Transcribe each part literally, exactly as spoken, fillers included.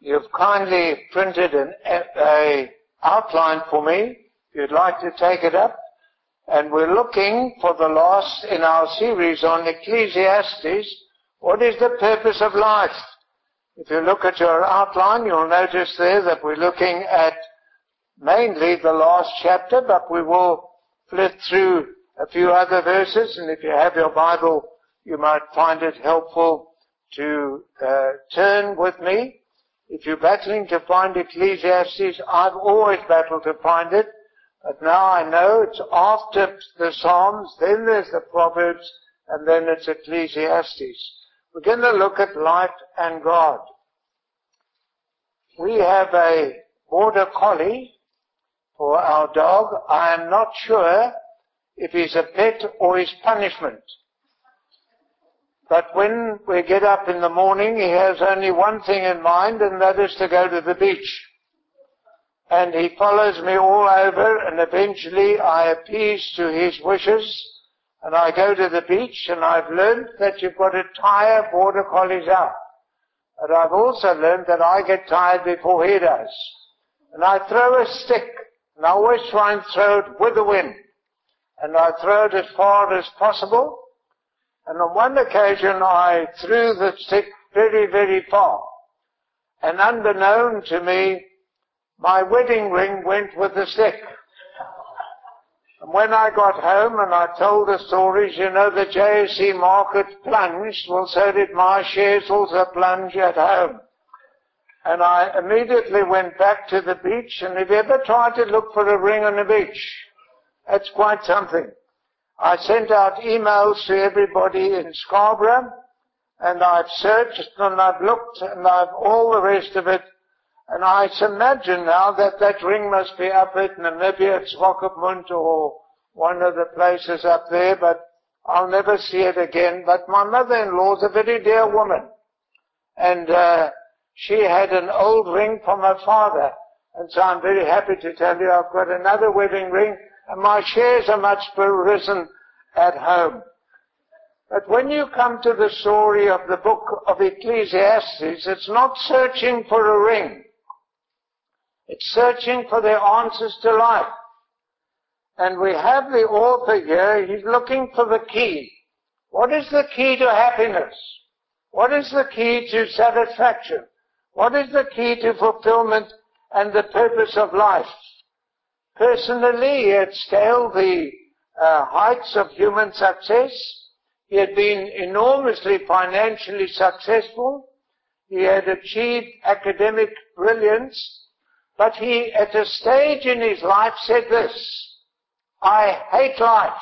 You've kindly printed an a outline for me. If you'd like to take it up. And we're looking for the last in our series on Ecclesiastes. What is the purpose of life? If you look at your outline, you'll notice there that we're looking at mainly the last chapter, but we will flip through a few other verses, and if you have your Bible, you might find it helpful to uh, turn with me. If you're battling to find Ecclesiastes, I've always battled to find it, but now I know it's after the Psalms, then there's the Proverbs, and then it's Ecclesiastes. We're going to look at life and God. We have a border collie for our dog. I am not sure if he's a pet or his punishment. But when we get up in the morning, he has only one thing in mind, and that is to go to the beach. And he follows me all over, and eventually I appease to his wishes, and I go to the beach, and I've learned that you've got to tire border collies out. But I've also learned that I get tired before he does. And I throw a stick, and I always try and throw it with the wind. And I throw it as far as possible. And on one occasion I threw the stick very, very far. And unbeknown to me, my wedding ring went with the stick. And when I got home and I told the stories, you know, the J S E market plunged, well, so did my shares also plunge at home. And I immediately went back to the beach, and if you ever tried to look for a ring on the beach, that's quite something. I sent out emails to everybody in Scarborough, and I've searched and I've looked and I've all the rest of it. And I imagine now that that ring must be up at Namibia, at Swakopmund or one of the places up there, but I'll never see it again. But my mother-in-law's a very dear woman. And uh, she had an old ring from her father. And so I'm very happy to tell you I've got another wedding ring, and my shares are much risen at home. But when you come to the story of the book of Ecclesiastes, it's not searching for a ring. It's searching for the answers to life. And we have the author here, he's looking for the key. What is the key to happiness? What is the key to satisfaction? What is the key to fulfillment and the purpose of life? Personally, he had scaled the uh, heights of human success. He had been enormously financially successful. He had achieved academic brilliance. But he, at a stage in his life, said this: I hate life.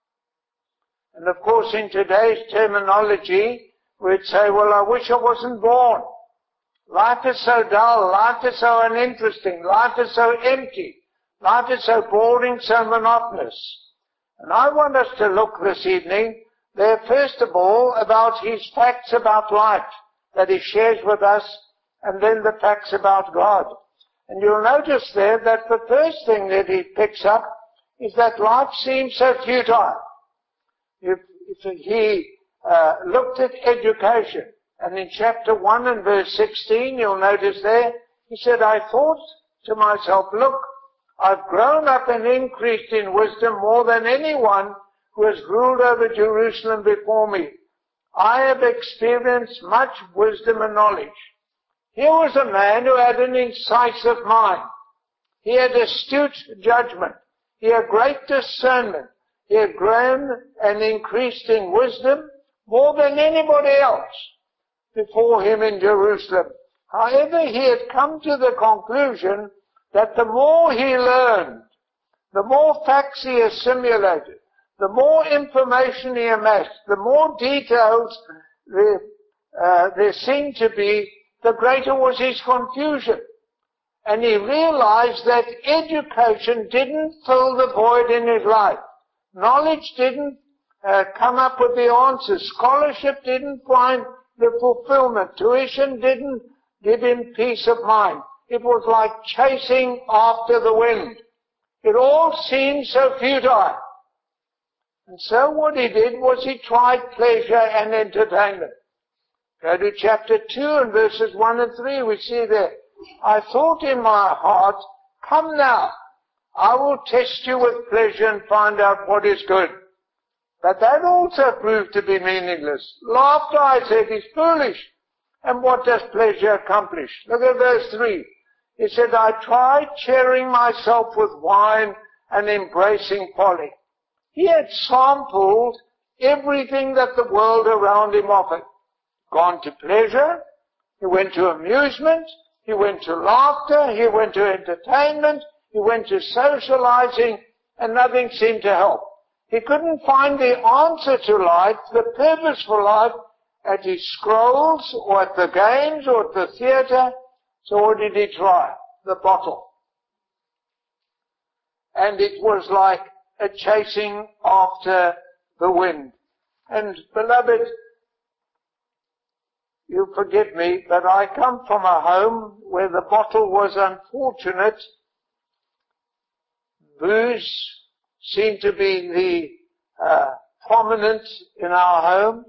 And of course, in today's terminology, we'd say, well, I wish I wasn't born. Life is so dull. Life is so uninteresting. Life is so empty. Life is so boring, so monotonous. And I want us to look this evening there, first of all, about his facts about life that he shares with us, and then the facts about God. And you'll notice there that the first thing that he picks up is that life seems so futile. If, if he uh, looked at education, and in chapter one and verse sixteen, you'll notice there, he said, I thought to myself, look, I've grown up and increased in wisdom more than anyone who has ruled over Jerusalem before me. I have experienced much wisdom and knowledge. Here was a man who had an incisive mind. He had astute judgment. He had great discernment. He had grown and increased in wisdom more than anybody else before him in Jerusalem. However, he had come to the conclusion that the more he learned, the more facts he assimilated, the more information he amassed, the more details there, uh, there seemed to be, the greater was his confusion. And he realized that education didn't fill the void in his life. Knowledge didn't uh, come up with the answers. Scholarship didn't find the fulfillment. Tuition didn't give him peace of mind. It was like chasing after the wind. It all seemed so futile. And so what he did was he tried pleasure and entertainment. Go to chapter two and verses one and three. We see there, I thought in my heart, come now, I will test you with pleasure and find out what is good. But that also proved to be meaningless. Laughter, I said, is foolish. And what does pleasure accomplish? Look at verse three. He said, I tried cheering myself with wine and embracing folly. He had sampled everything that the world around him offered. Gone to pleasure, he went to amusement, he went to laughter, he went to entertainment, he went to socializing, and nothing seemed to help. He couldn't find the answer to life, the purpose for life, at his scrolls, or at the games, or at the theater. So what did he try? The bottle. And it was like a chasing after the wind. And beloved, you forgive me, but I come from a home where the bottle was unfortunate. Booze seemed to be the uh, prominent in our home.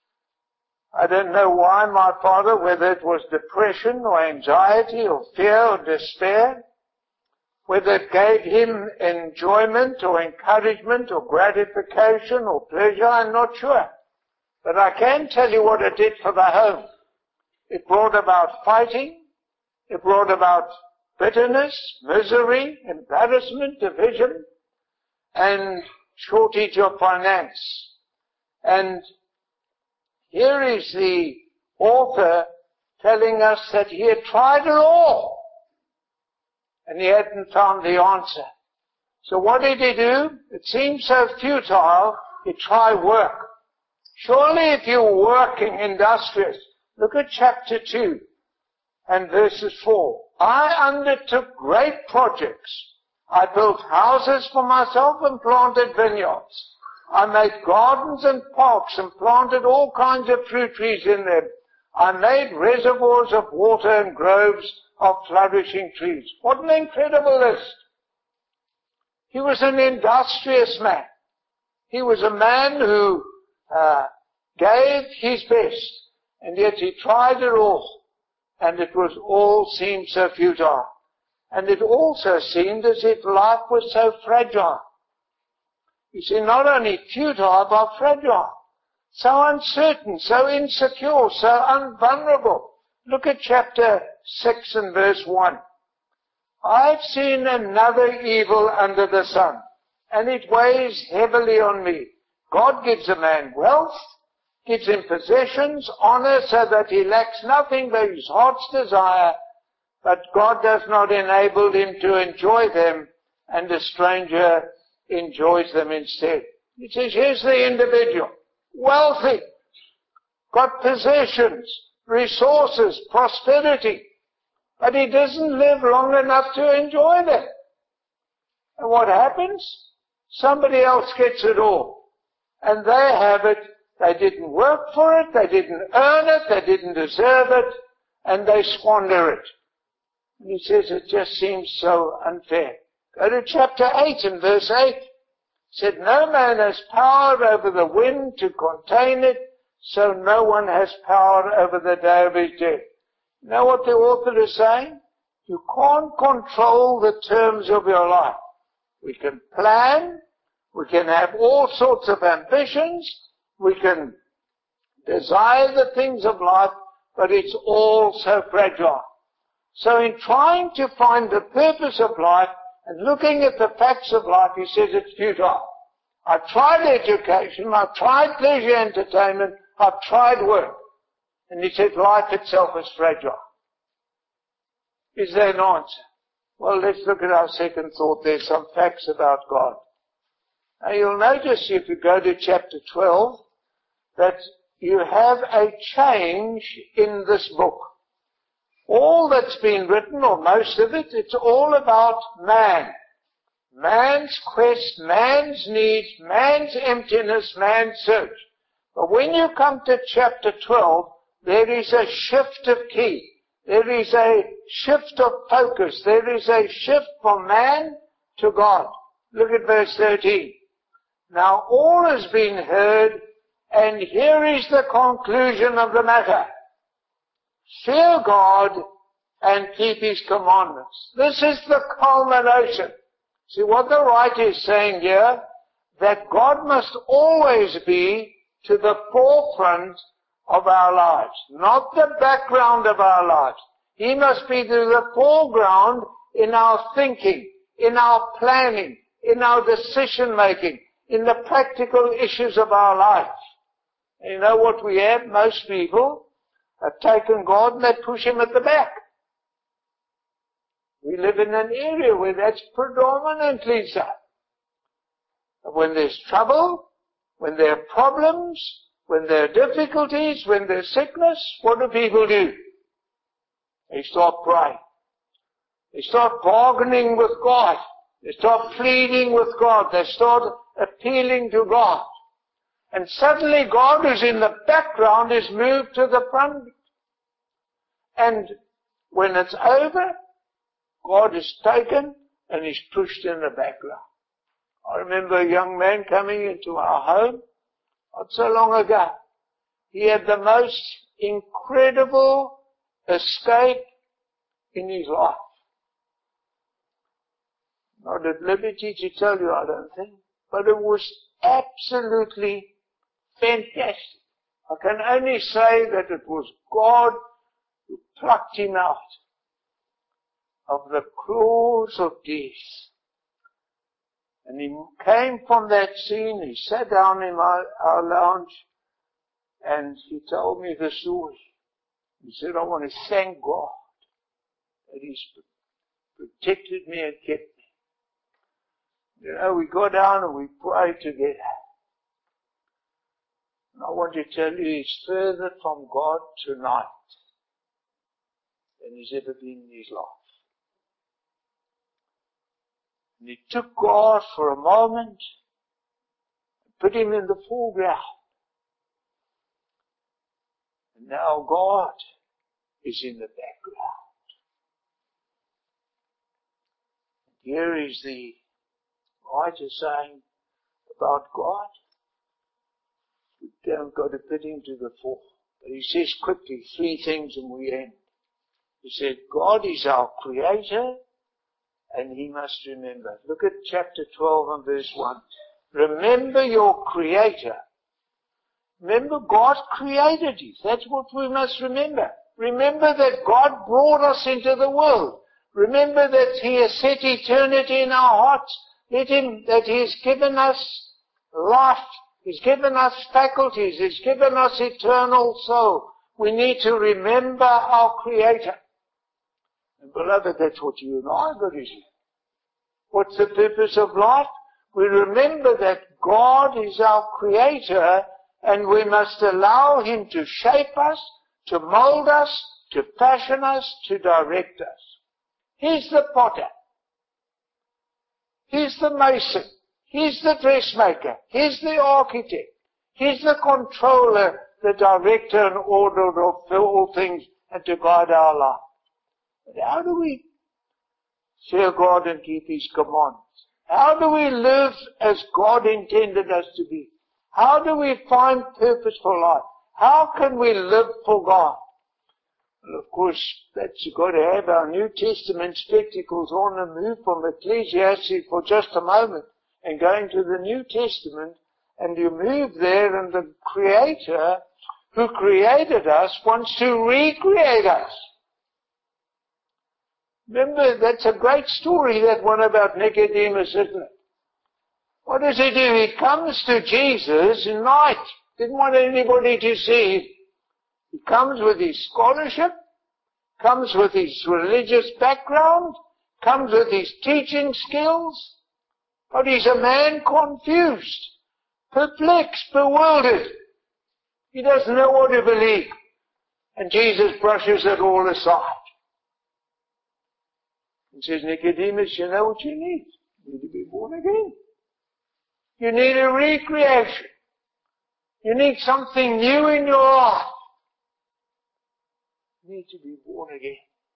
I don't know why my father, whether it was depression or anxiety or fear or despair, whether it gave him enjoyment or encouragement or gratification or pleasure, I'm not sure. But I can tell you what it did for the home. It brought about fighting, it brought about bitterness, misery, embarrassment, division, and shortage of finance. And here is the author telling us that he had tried it all, and he hadn't found the answer. So what did he do? It seemed so futile, he tried work. Surely if you're working industrious, look at chapter two and verses four. I undertook great projects. I built houses for myself and planted vineyards. I made gardens and parks and planted all kinds of fruit trees in them. I made reservoirs of water and groves of flourishing trees. What an incredible list. He was an industrious man. He was a man who uh, gave his best, and yet he tried it all, and it was all seemed so futile. And it also seemed as if life was so fragile. You see, not only futile, but fragile. So uncertain, so insecure, so unvulnerable. Look at chapter six and verse one. I've seen another evil under the sun, and it weighs heavily on me. God gives a man wealth, gives him possessions, honor, so that he lacks nothing but his heart's desire, but God does not enable him to enjoy them, and a stranger enjoys them instead. He says, here's the individual, wealthy, got possessions, resources, prosperity, but he doesn't live long enough to enjoy them. And what happens? Somebody else gets it all, and they have it. They didn't work for it, they didn't earn it, they didn't deserve it, and they squander it. And he says it just seems so unfair. Go to chapter eight and verse eight. It said, no man has power over the wind to contain it, so no one has power over the day of his death. You know what the author is saying? You can't control the terms of your life. We can plan, we can have all sorts of ambitions, we can desire the things of life, but it's all so fragile. So in trying to find the purpose of life and looking at the facts of life, he says it's futile. I've tried education, I've tried pleasure, entertainment, I've tried work. And he said life itself is fragile. Is there an answer? Well, let's look at our second thought. There's some facts about God. Now you'll notice if you go to chapter twelve that you have a change in this book. All that's been written, or most of it, it's all about man. Man's quest, man's needs, man's emptiness, man's search. But when you come to chapter twelve, there is a shift of key. There is a shift of focus. There is a shift from man to God. Look at verse thirteen. Now all has been heard, and here is the conclusion of the matter. fear God and keep His commandments. This is the culmination. See what the writer is saying here, that God must always be to the forefront of our lives, not the background of our lives. He must be to the foreground in our thinking, in our planning, in our decision making, in the practical issues of our lives. And you know what we have? Most people have taken God and they push Him at the back. We live in an area where that's predominantly so. When there's trouble, when there are problems, when there are difficulties, when there's sickness, what do people do? They start praying. They start bargaining with God. They start pleading with God. They start appealing to God. And suddenly God, who's in the background, is moved to the front. And when it's over, God is taken and is pushed in the background. I remember a young man coming into our home not so long ago. He had the most incredible escape in his life. Not at liberty to tell you, I don't think, but it was absolutely fantastic. I can only say that it was God who plucked him out of the claws of death. And he came from that scene, he sat down in my, our lounge, and he told me the story. He said, I want to thank God that He's protected me and kept me. You know, we go down and we pray together. And I want to tell you, he's further from God tonight than he's ever been in his life. And he took God for a moment and put him in the foreground. And now God is in the background. Here is the writer saying about God, we don't got to put him to the fore. But he says quickly three things and we end. He said, God is our creator and he must remember. Look at chapter twelve and verse one. Remember your creator. Remember God created you. That's what we must remember. Remember that God brought us into the world. Remember that He has set eternity in our hearts. Let Him, that He has given us life. He's given us faculties. He's given us eternal soul. We need to remember our Creator. And beloved, that's what you and I got to do. What's the purpose of life? We remember that God is our Creator and we must allow Him to shape us, to mold us, to fashion us, to direct us. He's the potter. He's the mason. He's the dressmaker. He's the architect. He's the controller, the director and orderer of all things and to guide our life. But how do we fear God and keep His commandments? How do we live as God intended us to be? How do we find purpose for life? How can we live for God? Well, of course, that's got to have our New Testament spectacles on and move from Ecclesiastes for just a moment and go into the New Testament, and you move there and the Creator who created us wants to recreate us. Remember, that's a great story, that one about Nicodemus, isn't it? What does he do? He comes to Jesus at night. Didn't want anybody to see him. He comes with his scholarship, comes with his religious background, comes with his teaching skills, but he's a man confused, perplexed, bewildered. He doesn't know what to believe. And Jesus brushes it all aside. And says, Nicodemus, you know what you need? You need to be born again. You need a recreation. You need something new in your life. You need to be born again.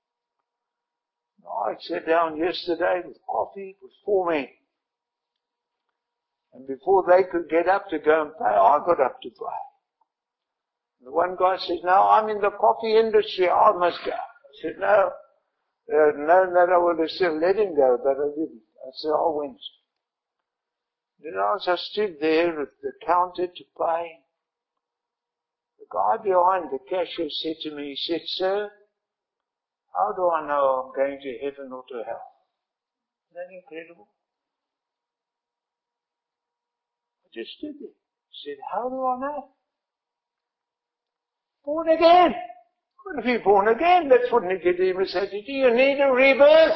I sat down yesterday with coffee with four men. And before they could get up to go and pray, I got up to pray. The one guy said, no, I'm in the coffee industry, I must go. I said, no, uh, no, no, I would have still let him go, but I didn't. I said, I went. Then as I stood there at the counter to pay, the guy behind the cashier said to me, he said, sir, how do I know I'm going to heaven or to hell? Isn't that incredible? I just stood there. He said, how do I know? Born again. Couldn't be born again. That's what Nicodemus said to you. You need a rebirth.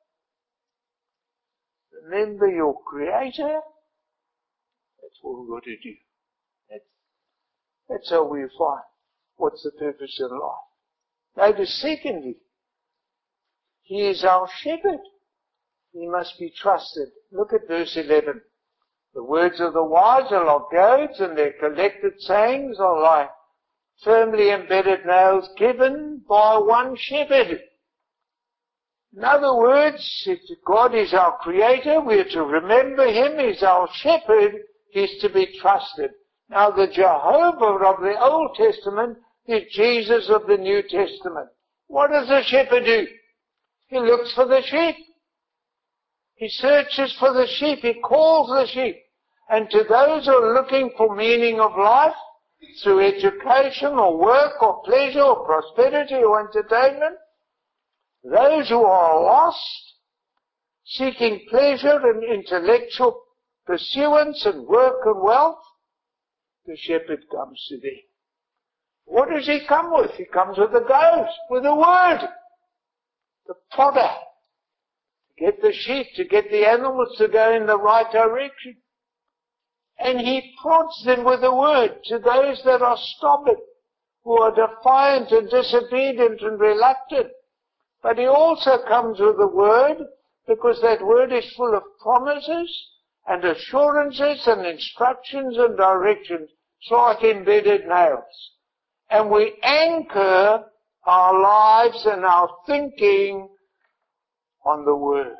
Remember your Creator. That's what we've got to do. That's, that's how we find what's the purpose of life. Notice, secondly, He is our shepherd. He must be trusted. Look at verse eleven. The words of the wise are like goads, and their collected sayings are like firmly embedded nails given by one shepherd. In other words, if God is our Creator, we are to remember Him. He's our shepherd. He's to be trusted. Now, the Jehovah of the Old Testament is Jesus of the New Testament. What does the shepherd do? He looks for the sheep. He searches for the sheep. He calls the sheep. And to those who are looking for meaning of life, through education or work or pleasure or prosperity or entertainment, those who are lost, seeking pleasure and intellectual pursuance and work and wealth, the shepherd comes to them. What does he come with? He comes with the goads, with the word, the fodder, to get the sheep, to get the animals to go in the right direction. And he prods them with the word to those that are stubborn, who are defiant and disobedient and reluctant. But he also comes with the word, because that word is full of promises and assurances and instructions and directions. It's like embedded nails. And we anchor our lives and our thinking on the word.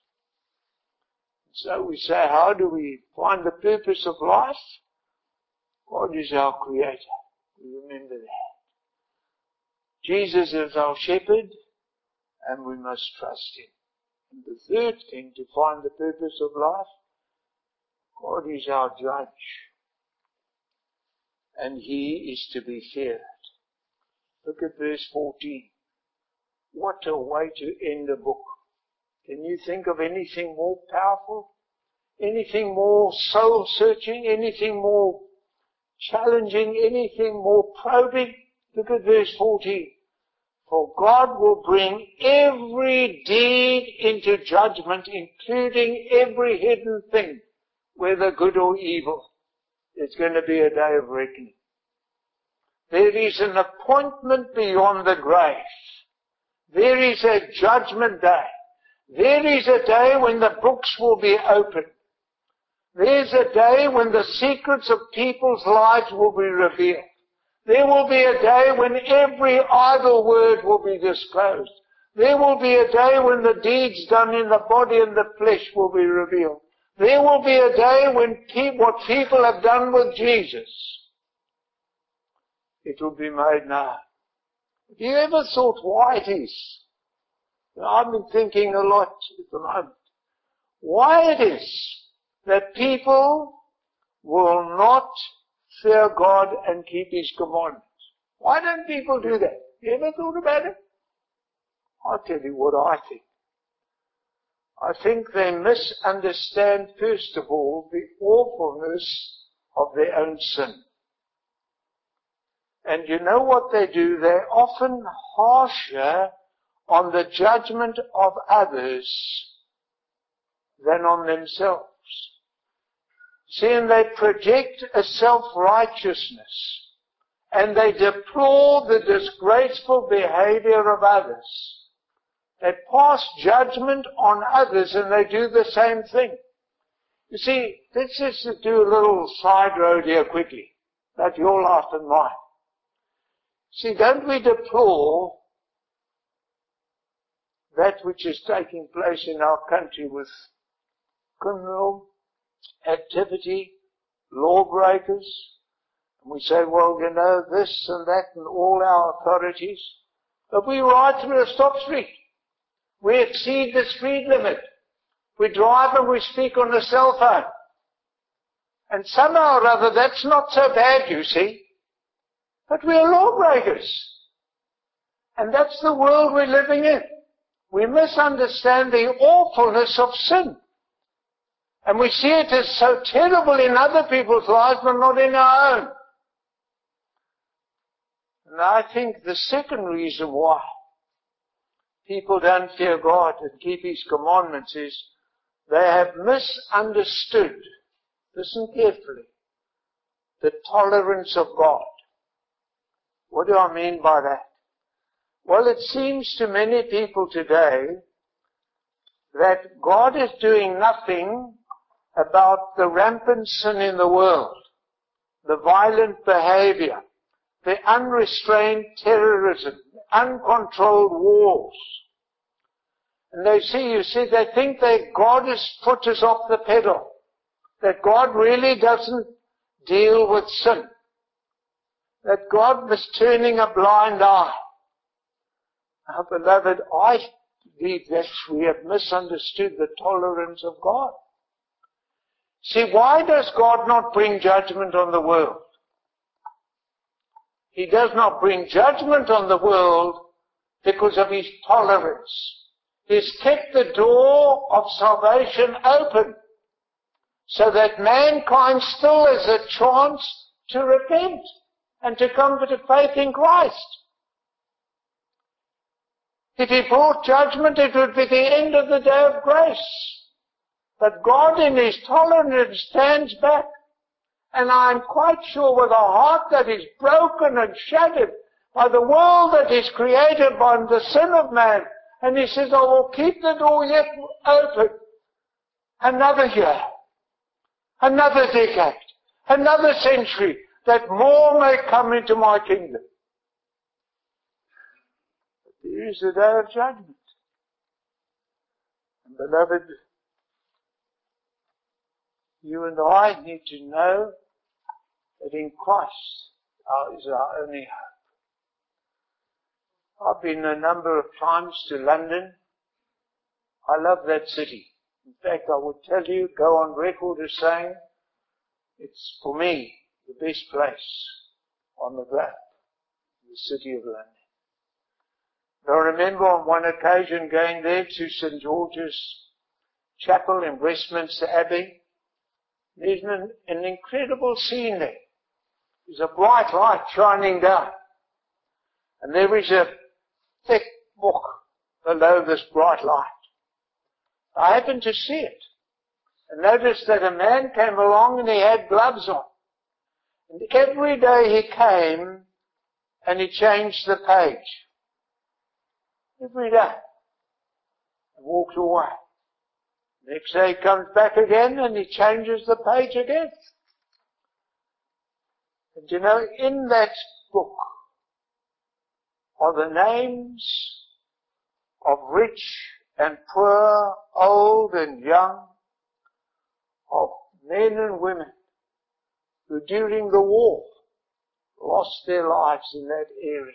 So we say, how do we find the purpose of life? God is our Creator. We remember that. Jesus is our shepherd, and we must trust Him. And the third thing, to find the purpose of life, God is our judge, and He is to be feared. Look at verse fourteen. What a way to end a book. Can you think of anything more powerful? Anything more soul-searching? Anything more challenging? Anything more probing? Look at verse fourteen. For God will bring every deed into judgment, including every hidden thing, whether good or evil. It's going to be a day of reckoning. There is an appointment beyond the grave. There is a judgment day. There is a day when the books will be opened. There's a day when the secrets of people's lives will be revealed. There will be a day when every idle word will be disclosed. There will be a day when the deeds done in the body and the flesh will be revealed. There will be a day when pe- what people have done with Jesus, it will be made known. Have you ever thought why it is? I've been thinking a lot at the moment. Why it is that people will not fear God and keep His commandments. Why don't people do that? You ever thought about it? I'll tell you what I think. I think they misunderstand, first of all, the awfulness of their own sin. And you know what they do? They're often harsher on the judgment of others than on themselves. See, and they project a self-righteousness, and they deplore the disgraceful behavior of others. They pass judgment on others, and they do the same thing. You see, let's just do a little side road here quickly, about your life and mine. See, don't we deplore that which is taking place in our country with criminal activity, lawbreakers? And we say, well, you know, this and that and all our authorities. But we ride through a stop street. We exceed the speed limit. We drive and we speak on the cell phone. And somehow or other, that's not so bad, you see. But we are lawbreakers. And that's the world we're living in. We misunderstand the awfulness of sin. And we see it as so terrible in other people's lives, but not in our own. And I think the second reason why people don't fear God and keep His commandments is they have misunderstood, listen carefully, the tolerance of God. What do I mean by that? Well, it seems to many people today that God is doing nothing about the rampant sin in the world, the violent behavior, the unrestrained terrorism, uncontrolled wars. And they see, you see, they think that God has put us off the pedal, that God really doesn't deal with sin, that God was turning a blind eye. Now, beloved, I believe that we have misunderstood the tolerance of God. See, why does God not bring judgment on the world? He does not bring judgment on the world because of His tolerance. He's kept the door of salvation open so that mankind still has a chance to repent and to come to faith in Christ. If He brought judgment, it would be the end of the day of grace. But God in His tolerance stands back. And I'm quite sure with a heart that is broken and shattered by the world that is created by the sin of man. And He says, I will keep the door yet open. Another year. Another decade. Another century. That more may come into my kingdom. There is the day of judgment. And beloved, you and I need to know that in Christ is our only hope. I've been a number of times to London. I love that city. In fact, I would tell you, go on record as saying, it's for me the best place on the globe, the city of London. I remember on one occasion going there to Saint George's Chapel in Westminster Abbey. There's an, an incredible scene there. There's a bright light shining down. And there is a thick book below this bright light. I happened to see it. And noticed that a man came along and he had gloves on. And every day he came and he changed the page. Every day. And walked away. Next day he comes back again and he changes the page again. And you know, in that book are the names of rich and poor, old and young, of men and women who during the war lost their lives in that area.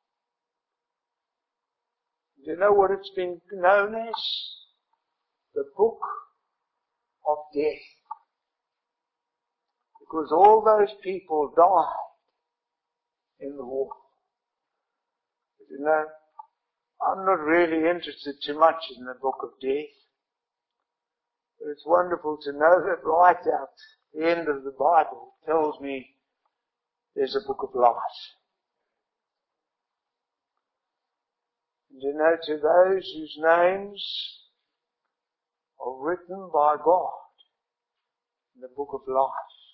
Do you know what it's been known as? The Book of Death. Because all those people died in the war. But you know, I'm not really interested too much in the Book of Death. But it's wonderful to know that right out the end of the Bible tells me there's a Book of Life. And you know, to those whose names are written by God in the Book of Life,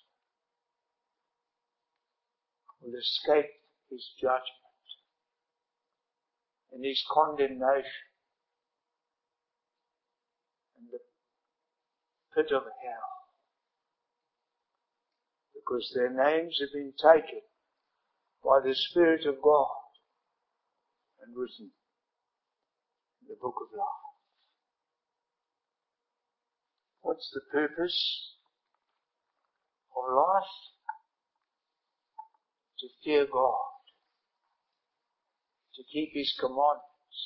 will escape His judgment and His condemnation and the pit of hell, because their names have been taken by the Spirit of God and written in the Book of Life. What's the purpose of life? to fear God, to keep His commandments.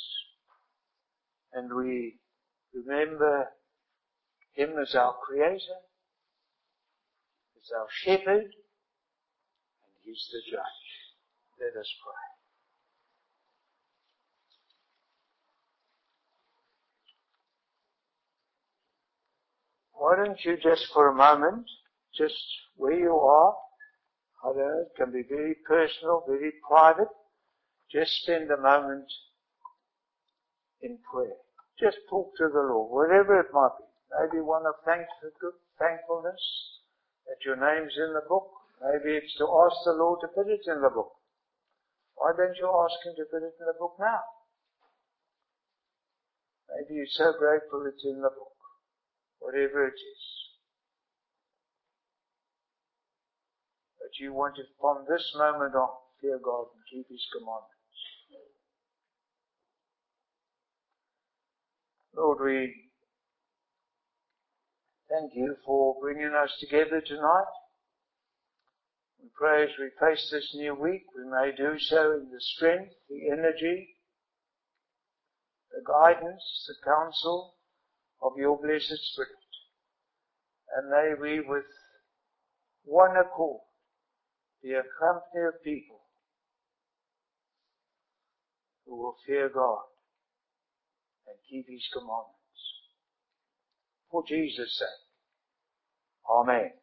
And we remember Him as our Creator, as our Shepherd, and He's the Judge. Let us pray. Why don't you just for a moment, just where you are, I don't know, it can be very personal, very private, just spend a moment in prayer. Just talk to the Lord, whatever it might be. Maybe one of thankfulness that your name's in the book. Maybe it's to ask the Lord to put it in the book. Why don't you ask Him to put it in the book now? Maybe you're so grateful it's in the book. Whatever it is. But you want to, from this moment on, fear God and keep His commandments. Lord, we thank You for bringing us together tonight. We pray as we face this new week, we may do so in the strength, the energy, the guidance, the counsel of Your blessed Spirit. And may we with one accord be a company of people who will fear God and keep His commandments. For Jesus' sake. Amen.